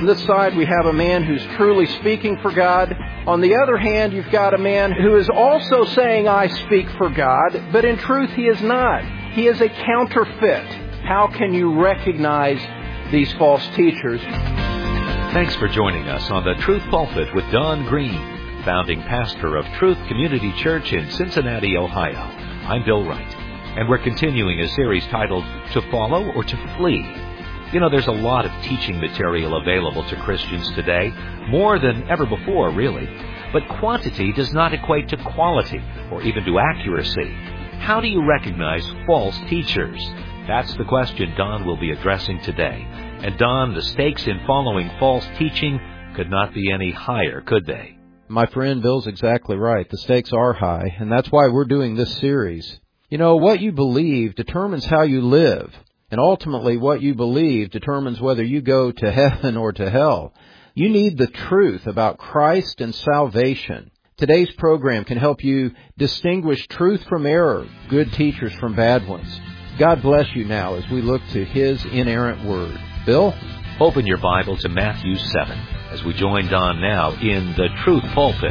On this side, we have a man who's truly speaking for God. On the other hand, you've got a man who is also saying, I speak for God, but in truth, he is not. He is a counterfeit. How can you recognize these false teachers? Thanks for joining us on the Truth Pulpit with Don Green, founding pastor of Truth Community Church in Cincinnati, Ohio. I'm Bill Wright, and we're continuing a series titled, To Follow or to Flee? You know, there's a lot of teaching material available to Christians today, more than ever before, really. But quantity does not equate to quality or even to accuracy. How do you recognize false teachers? That's the question Don will be addressing today. And Don, the stakes in following false teaching could not be any higher, could they? My friend Bill's exactly right. The stakes are high, and that's why we're doing this series. You know, what you believe determines how you live. And ultimately, what you believe determines whether you go to heaven or to hell. You need the truth about Christ and salvation. Today's program can help you distinguish truth from error, good teachers from bad ones. God bless you now as we look to His inerrant Word. Bill? Open your Bible to Matthew 7 as we join Don now in the Truth Pulpit.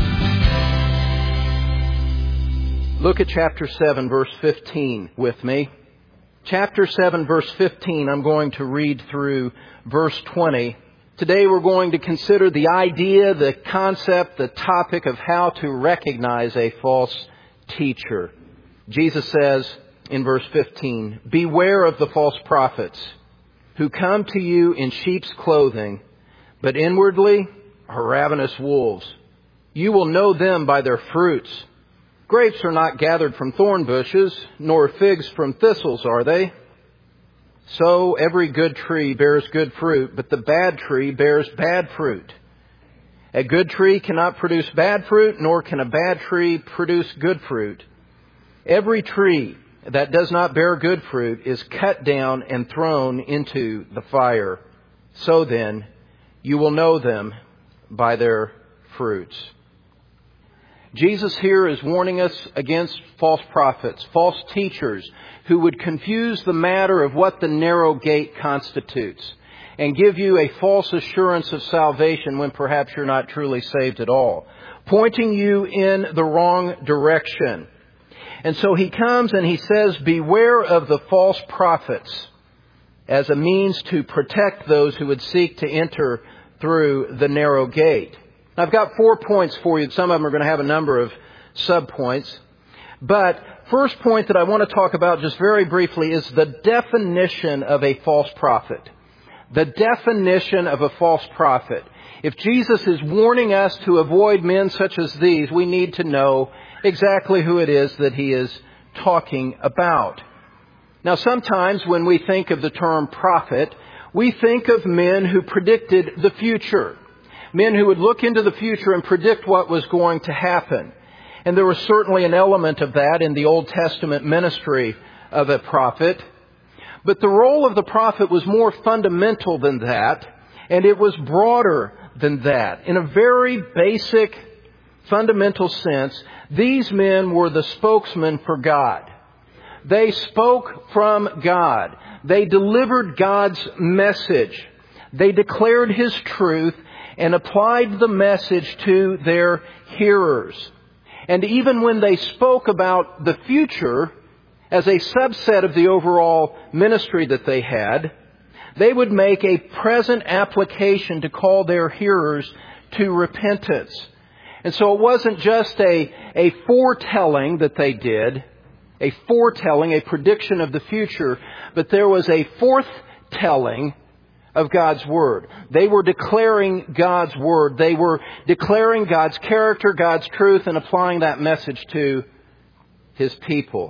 Look at chapter 7, verse 15 with me. Chapter 7, verse 15, I'm going to read through verse 20. Today we're going to consider the idea, the concept, the topic of how to recognize a false teacher. Jesus says in verse 15, Beware of the false prophets who come to you in sheep's clothing, but inwardly are ravenous wolves. You will know them by their fruits. Grapes are not gathered from thorn bushes, nor figs from thistles, are they? So every good tree bears good fruit, but the bad tree bears bad fruit. A good tree cannot produce bad fruit, nor can a bad tree produce good fruit. Every tree that does not bear good fruit is cut down and thrown into the fire. So then, you will know them by their fruits. Jesus here is warning us against false prophets, false teachers who would confuse the matter of what the narrow gate constitutes and give you a false assurance of salvation when perhaps you're not truly saved at all, pointing you in the wrong direction. And so he comes and he says, Beware of the false prophets as a means to protect those who would seek to enter through the narrow gate. I've got 4 points for you. Some of them are going to have a number of sub-points. But first point that I want to talk about just very briefly is the definition of a false prophet. The definition of a false prophet. If Jesus is warning us to avoid men such as these, we need to know exactly who it is that He is talking about. Now, sometimes when we think of the term prophet, we think of men who predicted the future. Men who would look into the future and predict what was going to happen. And there was certainly an element of that in the Old Testament ministry of a prophet. But the role of the prophet was more fundamental than that, and it was broader than that. In a very basic, fundamental sense, these men were the spokesmen for God. They spoke from God. They delivered God's message. They declared His truth and applied the message to their hearers. And even when they spoke about the future as a subset of the overall ministry that they had, they would make a present application to call their hearers to repentance. And so it wasn't just a foretelling that they did, a foretelling, a prediction of the future, but there was a forthtelling of God's Word. They were declaring God's Word. They were declaring God's character, God's truth, and applying that message to His people.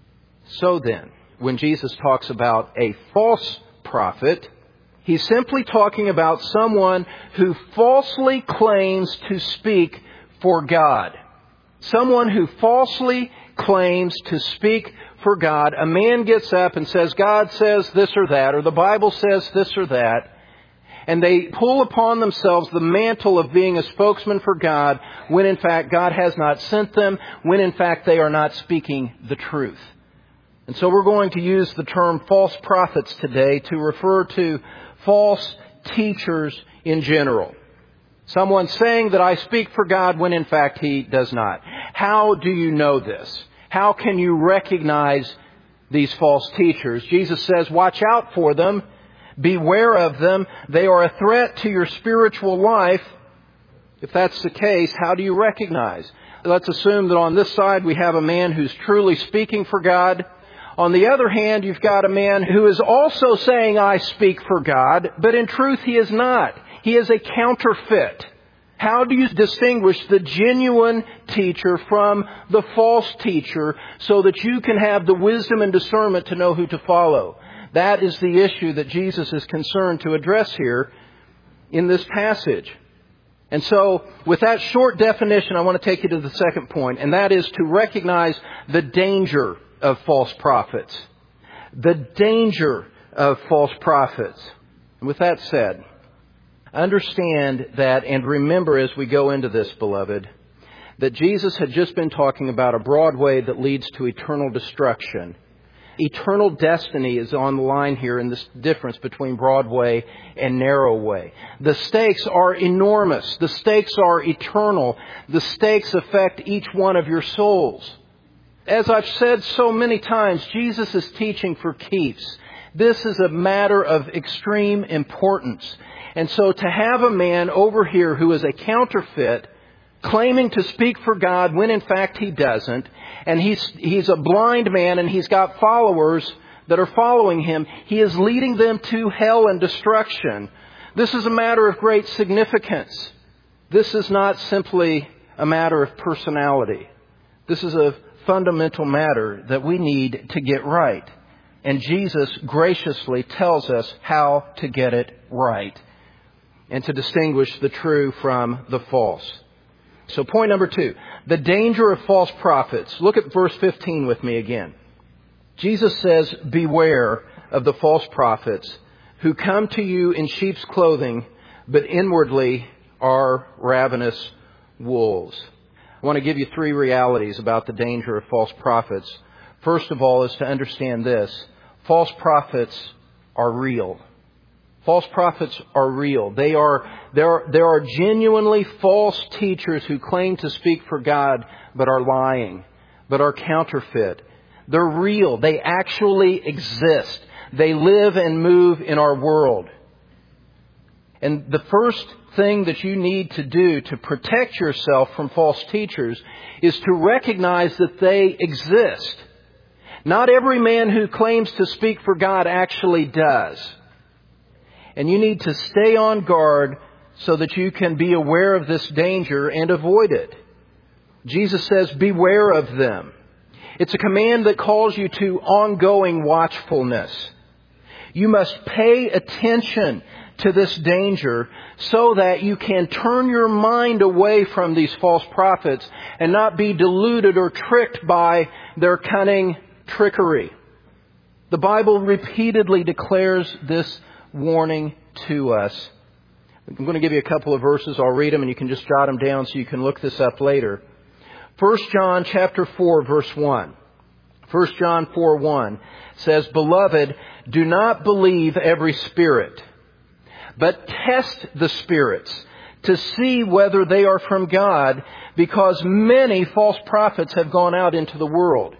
So then, when Jesus talks about a false prophet, He's simply talking about someone who falsely claims to speak for God. Someone who falsely claims to speak for God. A man gets up and says, God says this or that, or the Bible says this or that, and they pull upon themselves the mantle of being a spokesman for God when in fact God has not sent them, when in fact they are not speaking the truth. And so we're going to use the term false prophets today to refer to false teachers in general. Someone saying that I speak for God when in fact he does not. How do you know this? How can you recognize these false teachers? Jesus says, watch out for them. Beware of them. They are a threat to your spiritual life. If that's the case, how do you recognize? Let's assume that on this side we have a man who's truly speaking for God. On the other hand, you've got a man who is also saying, I speak for God, but in truth he is not. He is a counterfeit. How do you distinguish the genuine teacher from the false teacher so that you can have the wisdom and discernment to know who to follow? That is the issue that Jesus is concerned to address here in this passage. And so, with that short definition, I want to take you to the second point, and that is to recognize the danger of false prophets. The danger of false prophets. And with that said, understand that and remember as we go into this, beloved, that Jesus had just been talking about a broad way that leads to eternal destruction. Eternal destiny is on the line here in this difference between broad way and narrow way. The stakes are enormous. The stakes are eternal. The stakes affect each one of your souls. As I've said so many times, Jesus is teaching for keeps. This is a matter of extreme importance. And so to have a man over here who is a counterfeit, claiming to speak for God when in fact he doesn't, and he's a blind man and he's got followers that are following him, he is leading them to hell and destruction. This is a matter of great significance. This is not simply a matter of personality. This is a fundamental matter that we need to get right. And Jesus graciously tells us how to get it right and to distinguish the true from the false. So point number 2, the danger of false prophets. Look at verse 15 with me again. Jesus says, beware of the false prophets who come to you in sheep's clothing, but inwardly are ravenous wolves. I want to give you 3 realities about the danger of false prophets. First of all is to understand this. False prophets are real. False prophets are real. There are genuinely false teachers who claim to speak for God but are lying, but are counterfeit. They're real. They actually exist. They live and move in our world. And the first thing that you need to do to protect yourself from false teachers is to recognize that they exist. Not every man who claims to speak for God actually does. And you need to stay on guard so that you can be aware of this danger and avoid it. Jesus says, beware of them. It's a command that calls you to ongoing watchfulness. You must pay attention to this danger so that you can turn your mind away from these false prophets and not be deluded or tricked by their cunning trickery. The Bible repeatedly declares this warning to us. I'm going to give you a couple of verses. I'll read them and you can just jot them down so you can look this up later. 1 John chapter 4 verse 1. 1 John 4:1 says, Beloved, do not believe every spirit, but test the spirits to see whether they are from God, because many false prophets have gone out into the world.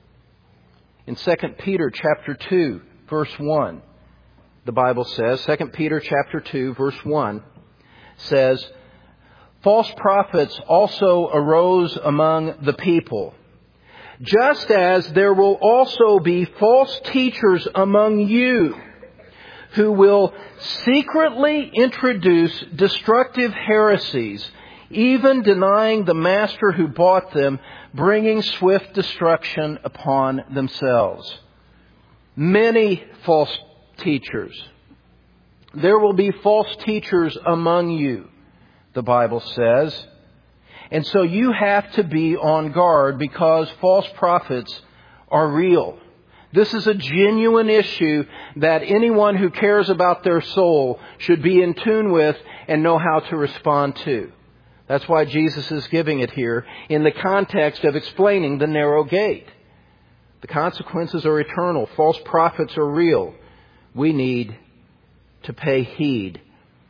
In 2 Peter chapter 2 verse 1, the Bible says, 2 Peter chapter 2 verse 1 says, False prophets also arose among the people, just as there will also be false teachers among you, who will secretly introduce destructive heresies, even denying the master who bought them, bringing swift destruction upon themselves. Many false teachers. There will be false teachers among you, the Bible says. And so you have to be on guard because false prophets are real. This is a genuine issue that anyone who cares about their soul should be in tune with and know how to respond to. That's why Jesus is giving it here in the context of explaining the narrow gate. The consequences are eternal. False prophets are real. We need to pay heed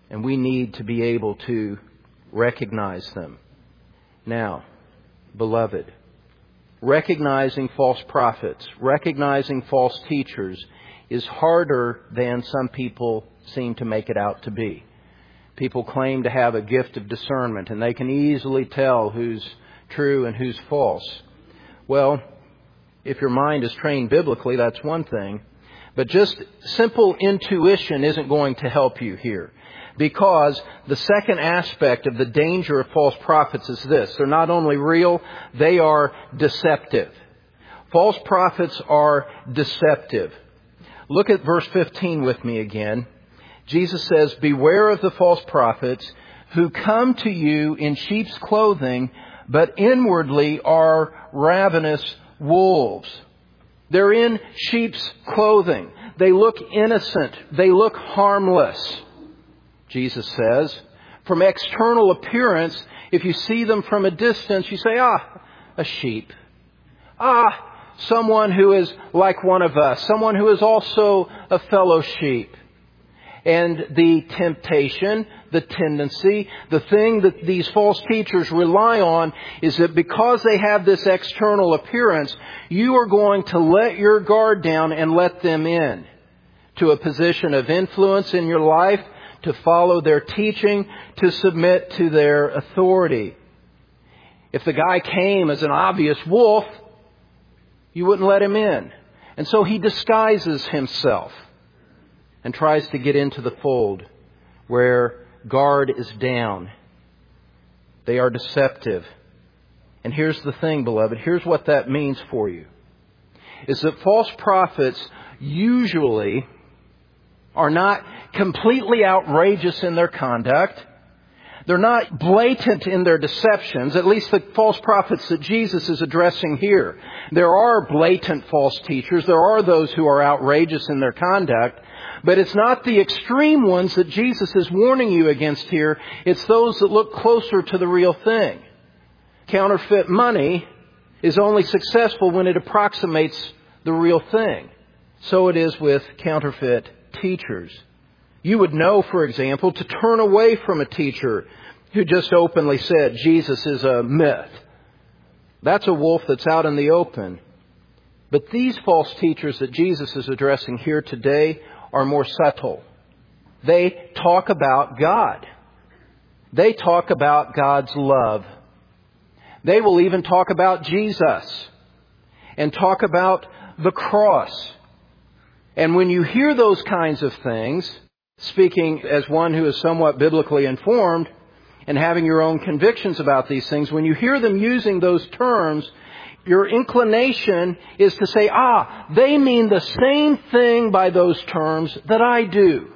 And we need to be able to recognize them. Now, beloved, recognizing false prophets, recognizing false teachers is harder than some people seem to make it out to be. People claim to have a gift of discernment and they can easily tell who's true and who's false. Well, if your mind is trained biblically, that's one thing. But just simple intuition isn't going to help you here. Because the second aspect of the danger of false prophets is this. They're not only real, they are deceptive. False prophets are deceptive. Look at verse 15 with me again. Jesus says, "Beware of the false prophets who come to you in sheep's clothing, but inwardly are ravenous wolves." They're in sheep's clothing. They look innocent. They look harmless. Jesus says, from external appearance, if you see them from a distance, you say, a sheep. Someone who is like one of us. Someone who is also a fellow sheep. And the temptation, the tendency, the thing that these false teachers rely on is that because they have this external appearance, you are going to let your guard down and let them in to a position of influence in your life, to follow their teaching, to submit to their authority. If the guy came as an obvious wolf, you wouldn't let him in. And so he disguises himself and tries to get into the fold where guard is down. They are deceptive. And here's the thing, beloved. Here's what that means for you. Is that false prophets usually are not completely outrageous in their conduct. They're not blatant in their deceptions, at least the false prophets that Jesus is addressing here. There are blatant false teachers. There are those who are outrageous in their conduct. But it's not the extreme ones that Jesus is warning you against here. It's those that look closer to the real thing. Counterfeit money is only successful when it approximates the real thing. So it is with counterfeit teachers. You would know, for example, to turn away from a teacher who just openly said Jesus is a myth. That's a wolf that's out in the open. But these false teachers that Jesus is addressing here today are more subtle. They talk about God. They talk about God's love. They will even talk about Jesus and talk about the cross. And when you hear those kinds of things, speaking as one who is somewhat biblically informed and having your own convictions about these things, when you hear them using those terms, your inclination is to say, they mean the same thing by those terms that I do.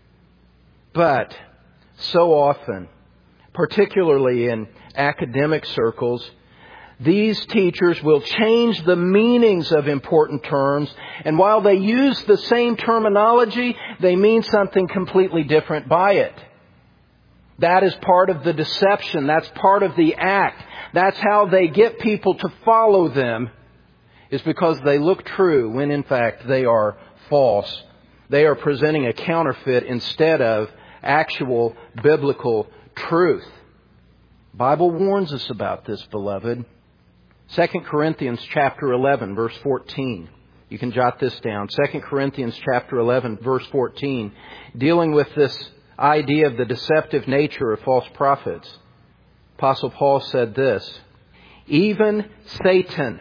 But so often, particularly in academic circles, these teachers will change the meanings of important terms, and while they use the same terminology, they mean something completely different by it. That is part of the deception. That's part of the act. That's how they get people to follow them, is because they look true when in fact they are false. They are presenting a counterfeit instead of actual biblical truth. The Bible warns us about this, beloved. 2 Corinthians chapter 11, verse 14. You can jot this down. 2 Corinthians chapter 11, verse 14, dealing with this idea of the deceptive nature of false prophets. Apostle Paul said this, "Even Satan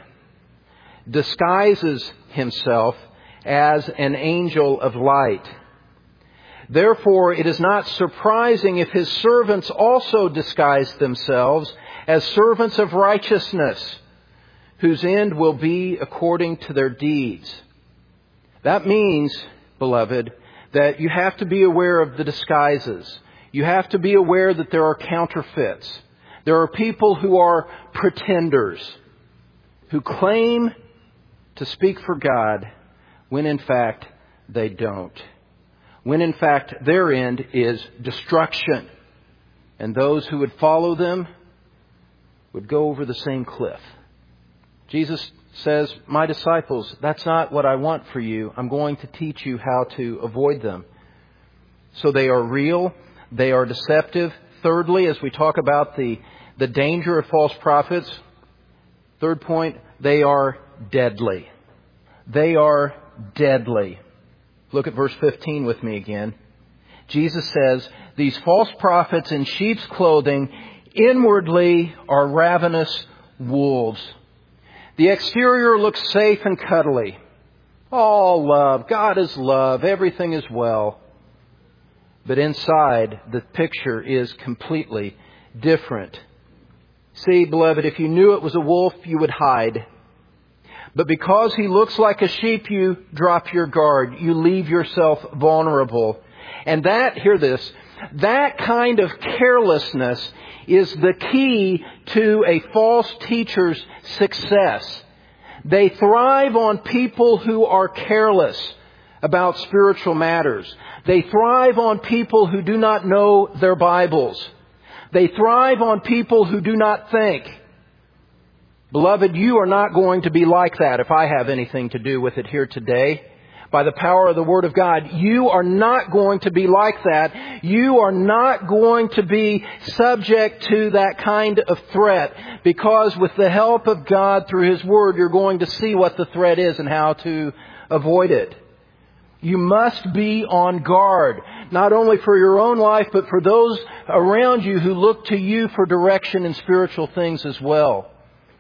disguises himself as an angel of light. Therefore, it is not surprising if his servants also disguise themselves as servants of righteousness, whose end will be according to their deeds." That means, beloved, that you have to be aware of the disguises. You have to be aware that there are counterfeits. There are people who are pretenders, who claim to speak for God when in fact they don't. When in fact their end is destruction. And those who would follow them would go over the same cliff. Jesus says, "My disciples, that's not what I want for you. I'm going to teach you how to avoid them." So they are real. They are deceptive. Thirdly, as we talk about the danger of false prophets, third point, they are deadly. They are deadly. Look at verse 15 with me again. Jesus says, these false prophets in sheep's clothing inwardly are ravenous wolves. The exterior looks safe and cuddly. All love. God is love. Everything is well. But inside, the picture is completely different. See, beloved, if you knew it was a wolf, you would hide. But because he looks like a sheep, you drop your guard. You leave yourself vulnerable. And hear this, that kind of carelessness is the key to a false teacher's success. They thrive on people who are careless about spiritual matters. They thrive on people who do not know their Bibles. They thrive on people who do not think. Beloved, you are not going to be like that if I have anything to do with it here today. By the power of the Word of God, you are not going to be like that. You are not going to be subject to that kind of threat, because with the help of God through His Word, you're going to see what the threat is and how to avoid it. You must be on guard, not only for your own life, but for those around you who look to you for direction in spiritual things as well.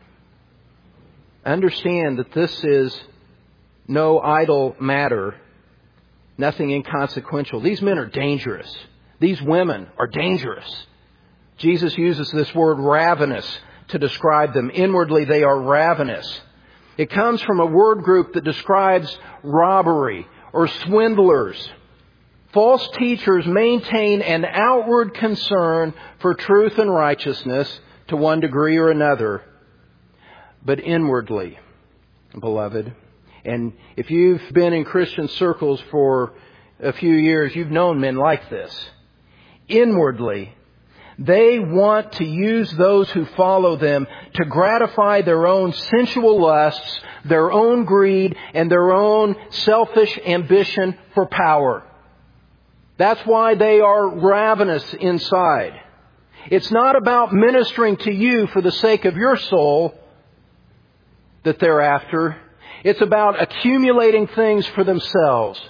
Understand that this is no idle matter, nothing inconsequential. These men are dangerous. These women are dangerous. Jesus uses this word ravenous to describe them. Inwardly, they are ravenous. It comes from a word group that describes robbery or swindlers. False teachers maintain an outward concern for truth and righteousness to one degree or another, but inwardly, beloved. And if you've been in Christian circles for a few years, you've known men like this. Inwardly, they want to use those who follow them to gratify their own sensual lusts, their own greed, and their own selfish ambition for power. That's why they are ravenous inside. It's not about ministering to you for the sake of your soul that they're after. It's about accumulating things for themselves.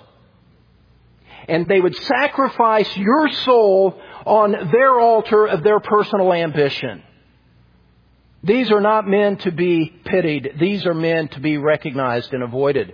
And they would sacrifice your soul on their altar of their personal ambition. These are not men to be pitied. These are men to be recognized and avoided.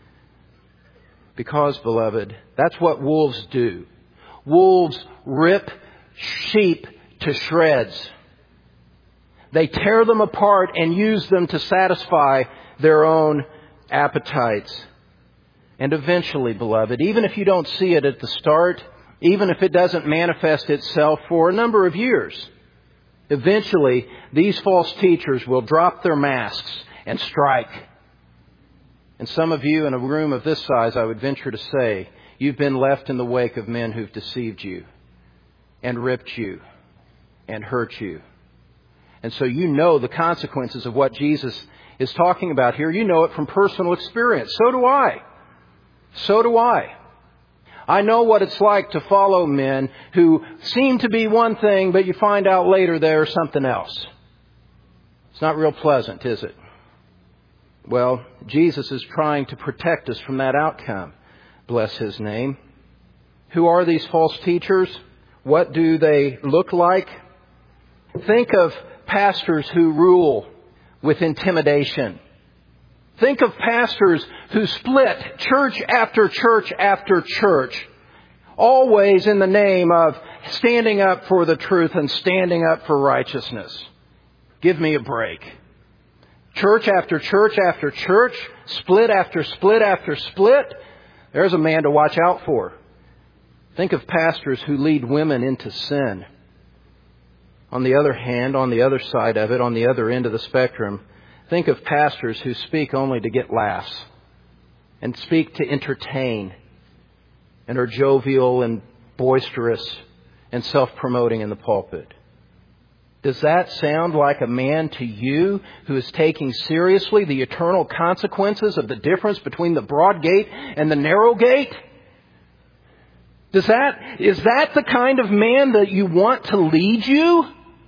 Because, beloved, that's what wolves do. Wolves rip sheep to shreds. They tear them apart and use them to satisfy their own appetites. And eventually, beloved, even if you don't see it at the start, even if it doesn't manifest itself for a number of years, eventually these false teachers will drop their masks and strike. And some of you in a room of this size, I would venture to say, you've been left in the wake of men who've deceived you and ripped you and hurt you. And so you know the consequences of what Jesus is talking about here. You know it from personal experience. So do I. So do I. I know what it's like to follow men who seem to be one thing, but you find out later they're something else. It's not real pleasant, is it? Well, Jesus is trying to protect us from that outcome. Bless His name. Who are these false teachers? What do they look like? Think of pastors who rule with intimidation. Think of pastors who split church after church after church, always in the name of standing up for the truth and standing up for righteousness. Give me a break. Church after church after church, split after split after split. There's a man to watch out for. Think of pastors who lead women into sin. On the other hand, on the other side of it, on the other end of the spectrum, think of pastors who speak only to get laughs and speak to entertain and are jovial and boisterous and self-promoting in the pulpit. Does that sound like a man to you who is taking seriously the eternal consequences of the difference between the broad gate and the narrow gate? Is that the kind of man that you want to lead you?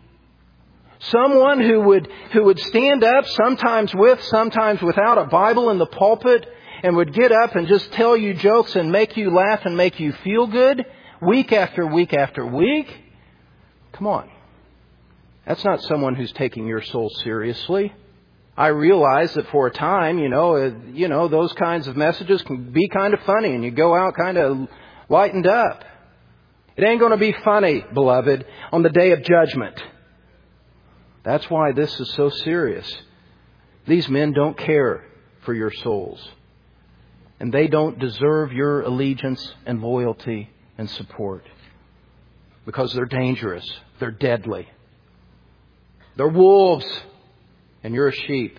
Someone who would stand up, sometimes with, sometimes without a Bible in the pulpit, and would get up and just tell you jokes and make you laugh and make you feel good week after week after week? Come on. That's not someone who's taking your soul seriously. I realize that for a time, those kinds of messages can be kind of funny and you go out kind of lightened up. It ain't going to be funny, beloved, on the day of judgment. That's why this is so serious. These men don't care for your souls. And they don't deserve your allegiance and loyalty and support. Because they're dangerous. They're deadly. They're wolves. And you're a sheep.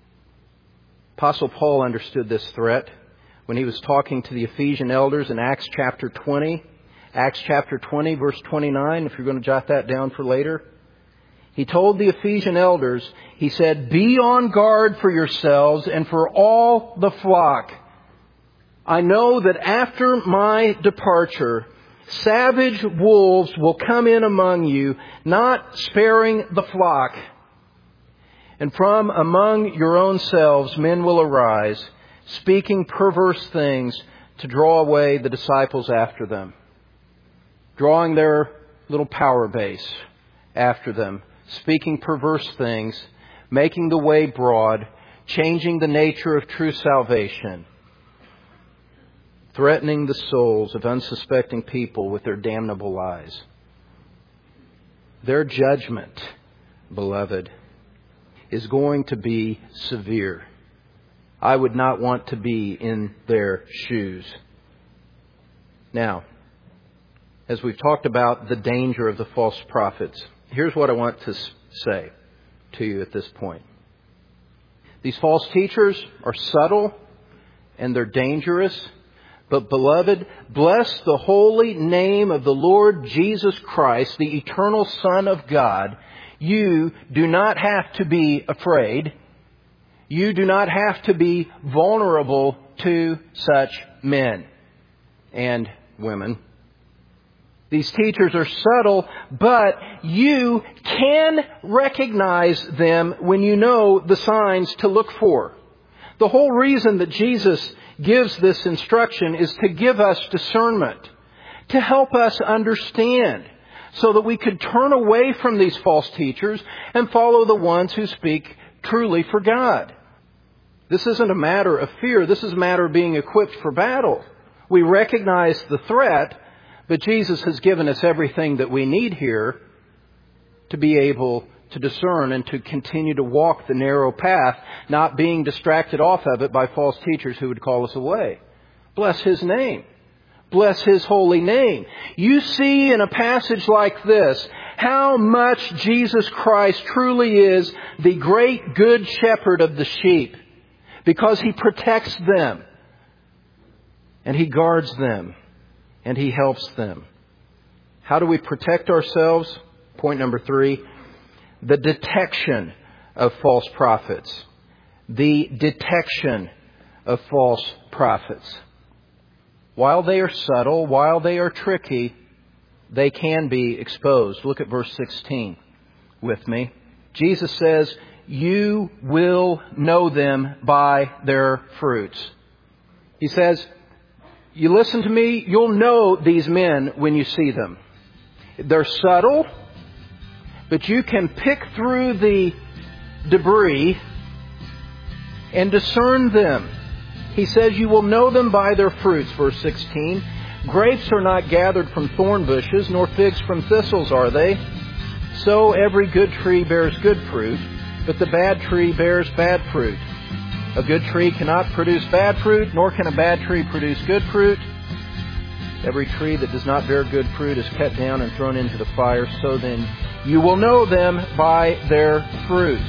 Apostle Paul understood this threat when he was talking to the Ephesian elders in Acts chapter 20. Acts chapter 20, verse 29, if you're going to jot that down for later. He told the Ephesian elders, he said, "Be on guard for yourselves and for all the flock. I know that after my departure, savage wolves will come in among you, not sparing the flock. And from among your own selves men will arise, speaking perverse things to draw away the disciples after them." Drawing their little power base after them, speaking perverse things, making the way broad, changing the nature of true salvation, threatening the souls of unsuspecting people with their damnable lies. Their judgment, beloved, is going to be severe. I would not want to be in their shoes. Now, as we've talked about the danger of the false prophets, here's what I want to say to you at this point. These false teachers are subtle and they're dangerous. But beloved, bless the holy name of the Lord Jesus Christ, the eternal Son of God. You do not have to be afraid. You do not have to be vulnerable to such men and women. These teachers are subtle, but you can recognize them when you know the signs to look for. The whole reason that Jesus gives this instruction is to give us discernment, to help us understand, so that we could turn away from these false teachers and follow the ones who speak truly for God. This isn't a matter of fear. This is a matter of being equipped for battle. We recognize the threat, but Jesus has given us everything that we need here to be able to discern and to continue to walk the narrow path, not being distracted off of it by false teachers who would call us away. Bless His name. Bless His holy name. You see in a passage like this how much Jesus Christ truly is the great good shepherd of the sheep, because He protects them and He guards them and He helps them. How do we protect ourselves? Point number 3, the detection of false prophets. The detection of false prophets. While they are subtle, while they are tricky, they can be exposed. Look at verse 16 with me. Jesus says, "You will know them by their fruits." He says, you listen to me, you'll know these men when you see them. They're subtle, but you can pick through the debris and discern them. He says you will know them by their fruits, verse 16. Grapes are not gathered from thorn bushes, nor figs from thistles, are they? So every good tree bears good fruit, but the bad tree bears bad fruit. A good tree cannot produce bad fruit, nor can a bad tree produce good fruit. Every tree that does not bear good fruit is cut down and thrown into the fire. So then you will know them by their fruits.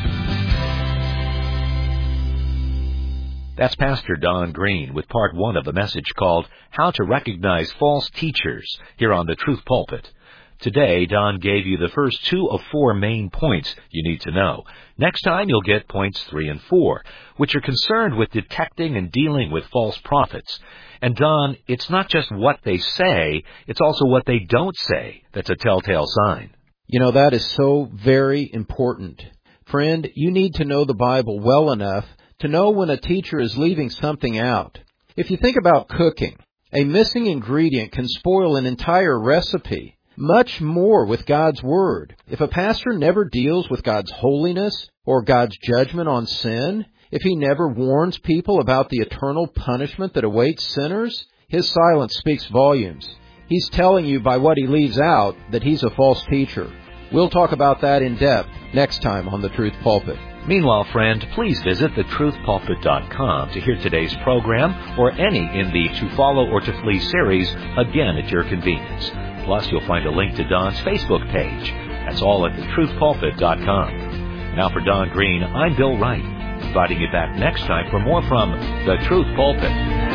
That's Pastor Don Green with part 1 of a message called How to Recognize False Teachers here on the Truth Pulpit. Today, Don gave you the first 2 of 4 main points you need to know. Next time, you'll get points 3 and 4, which are concerned with detecting and dealing with false prophets. And Don, it's not just what they say, it's also what they don't say that's a telltale sign. You know, that is so very important. Friend, you need to know the Bible well enough to know when a teacher is leaving something out. If you think about cooking, a missing ingredient can spoil an entire recipe. Much more with God's Word. If a pastor never deals with God's holiness or God's judgment on sin, if he never warns people about the eternal punishment that awaits sinners, his silence speaks volumes. He's telling you by what he leaves out that he's a false teacher. We'll talk about that in depth next time on The Truth Pulpit. Meanwhile, friend, please visit thetruthpulpit.com to hear today's program or any in the To Follow or To Flee series again at your convenience. Plus, you'll find a link to Don's Facebook page. That's all at thetruthpulpit.com. Now for Don Green, I'm Bill Wright, inviting you back next time for more from The Truth Pulpit.